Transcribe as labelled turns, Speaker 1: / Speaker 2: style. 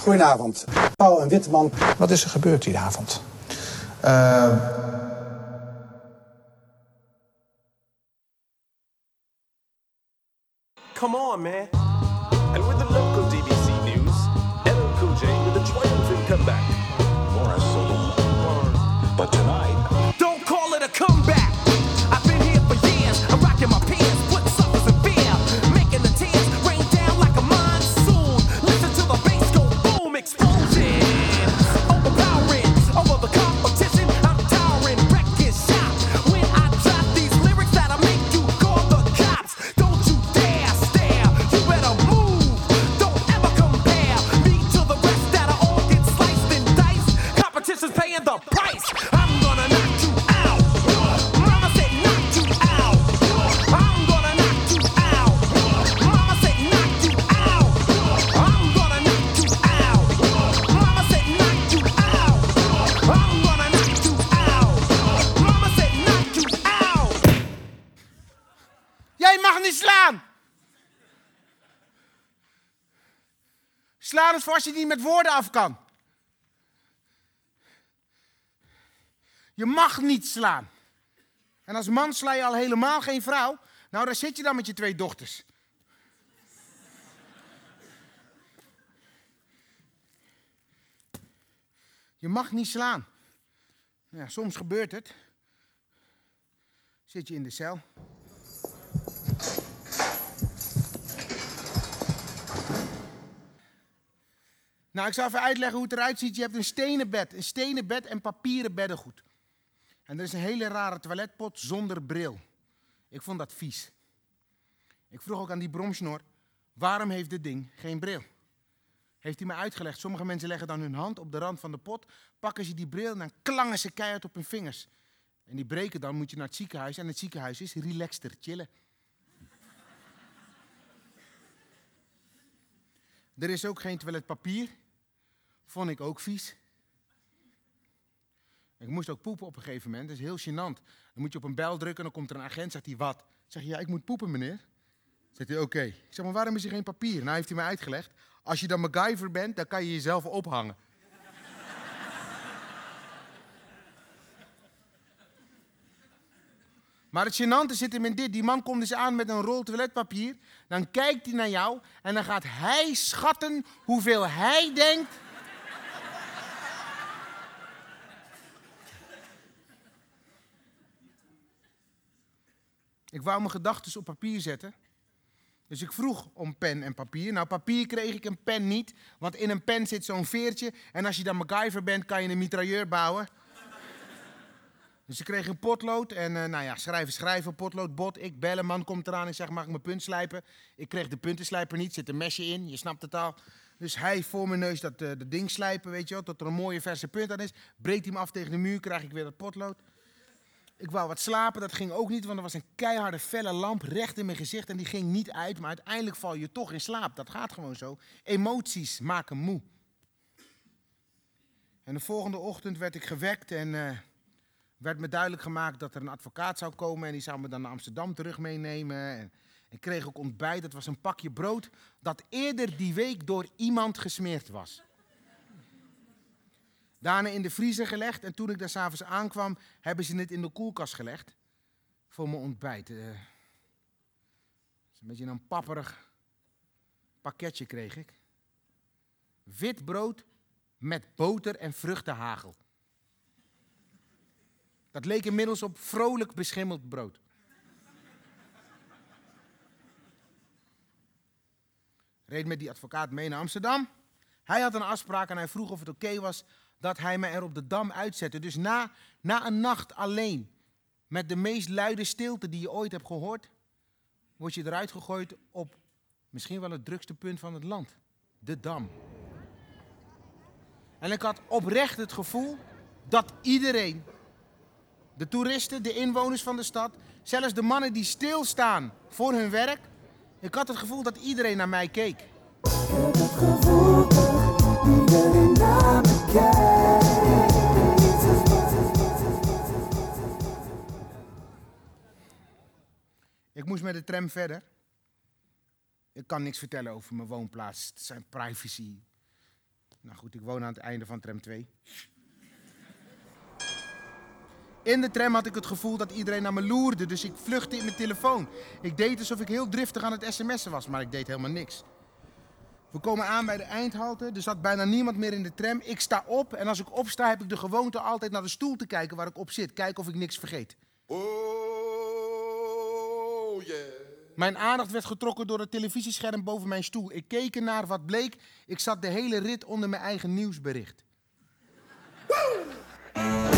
Speaker 1: Goedenavond. Pauw en Witteman.
Speaker 2: Wat is er gebeurd die avond?
Speaker 3: Come on, man. And with the local DBC news, LL Cool J with a triumphant comeback.
Speaker 4: Morris Saloon. But tonight...
Speaker 3: Don't call it a comeback. I've been here for years. I'm rocking my pants, putting suckers in fear. Making the tears rain down like a monsoon. Listen to the bass go boom, explosion. Overpowering, over the competition. I'm towering, wrecking shop. When I drop these lyrics that'll make you call the cops. Don't you dare stare, you better move. Don't ever compare me to the rest that'll all get sliced and diced. Competition's paying the price. I'm gonna knock you out. Mama said knock you out. I'm gonna knock you out. Mama said knock you out. I'm gonna knock you out. Mama said knock you out. I'm gonna knock you out. Mama said knock you out.
Speaker 5: Jij mag niet slaan! Slaan is voor als je niet met woorden af kan. Je mag niet slaan. En als man sla je al helemaal geen vrouw. Nou, daar zit je dan met je 2 dochters. Je mag niet slaan. Ja, soms gebeurt het. Zit je in de cel. Nou, ik zal even uitleggen hoe het eruit ziet. Je hebt een stenen bed en papieren beddengoed. En er is een hele rare toiletpot zonder bril. Ik vond dat vies. Ik vroeg ook aan die bromsnor, waarom heeft dit ding geen bril? Heeft hij me uitgelegd, sommige mensen leggen dan hun hand op de rand van de pot, pakken ze die bril en dan klangen ze keihard op hun vingers. En die breken dan, moet je naar het ziekenhuis en het ziekenhuis is relaxter, chillen. Er is ook geen toiletpapier. Vond ik ook vies. Ik moest ook poepen op een gegeven moment. Dat is heel gênant. Dan moet je op een bel drukken en dan komt er een agent. Zegt hij, wat? Zeg je, ja, ik moet poepen, meneer. Zegt hij, oké. Ik zeg, maar waarom is er geen papier? Nou, heeft hij mij uitgelegd. Als je dan MacGyver bent, dan kan je jezelf ophangen. Maar het gênante zit hem in dit. Die man komt dus aan met een rol toiletpapier. Dan kijkt hij naar jou en dan gaat hij schatten hoeveel hij denkt. Ik wou mijn gedachten op papier zetten. Dus ik vroeg om pen en papier. Nou, papier kreeg ik, een pen niet. Want in een pen zit zo'n veertje. En als je dan MacGyver bent, kan je een mitrailleur bouwen. Dus ik kreeg een potlood en nou ja, schrijven, potlood, bot. Ik bellen, man komt eraan en zegt, mag ik mijn punt slijpen? Ik kreeg de puntenslijper niet, zit een mesje in, je snapt het al. Dus hij voor mijn neus dat ding slijpen, weet je wel, tot er een mooie verse punt aan is. Breekt hij hem af tegen de muur, krijg ik weer dat potlood. Ik wou wat slapen, dat ging ook niet, want er was een keiharde felle lamp recht in mijn gezicht en die ging niet uit. Maar uiteindelijk val je toch in slaap, dat gaat gewoon zo. Emoties maken moe. En de volgende ochtend werd ik gewekt en werd me duidelijk gemaakt dat er een advocaat zou komen en die zou me dan naar Amsterdam terug meenemen. En ik kreeg ook ontbijt, dat was een pakje brood dat eerder die week door iemand gesmeerd was. Daarna in de vriezer gelegd en toen ik daar 's avonds aankwam, hebben ze het in de koelkast gelegd voor mijn ontbijt. Het is een beetje een papperig pakketje kreeg ik. Wit brood met boter en vruchtenhagel. Dat leek inmiddels op vrolijk beschimmeld brood. Reed met die advocaat mee naar Amsterdam. Hij had een afspraak en hij vroeg of het oké was dat hij me er op de Dam uitzette. Dus na een nacht alleen, met de meest luide stilte die je ooit hebt gehoord, word je eruit gegooid op misschien wel het drukste punt van het land. De Dam. En ik had oprecht het gevoel dat iedereen, de toeristen, de inwoners van de stad, zelfs de mannen die stilstaan voor hun werk, ik had het gevoel dat iedereen naar mij keek.
Speaker 6: Ik heb het gevoel dat iedereen naar me kijkt.
Speaker 5: Ik moest met de tram verder. Ik kan niks vertellen over mijn woonplaats. Het zijn privacy. Nou goed, ik woon aan het einde van tram 2. In de tram had ik het gevoel dat iedereen naar me loerde, dus ik vluchtte in mijn telefoon. Ik deed alsof ik heel driftig aan het sms'en was, maar ik deed helemaal niks. We komen aan bij de eindhalte, er zat bijna niemand meer in de tram. Ik sta op en als ik opsta heb ik de gewoonte altijd naar de stoel te kijken waar ik op zit. Kijken of ik niks vergeet.
Speaker 7: Oh, yeah.
Speaker 5: Mijn aandacht werd getrokken door het televisiescherm boven mijn stoel. Ik keek ernaar, wat bleek, ik zat de hele rit onder mijn eigen nieuwsbericht.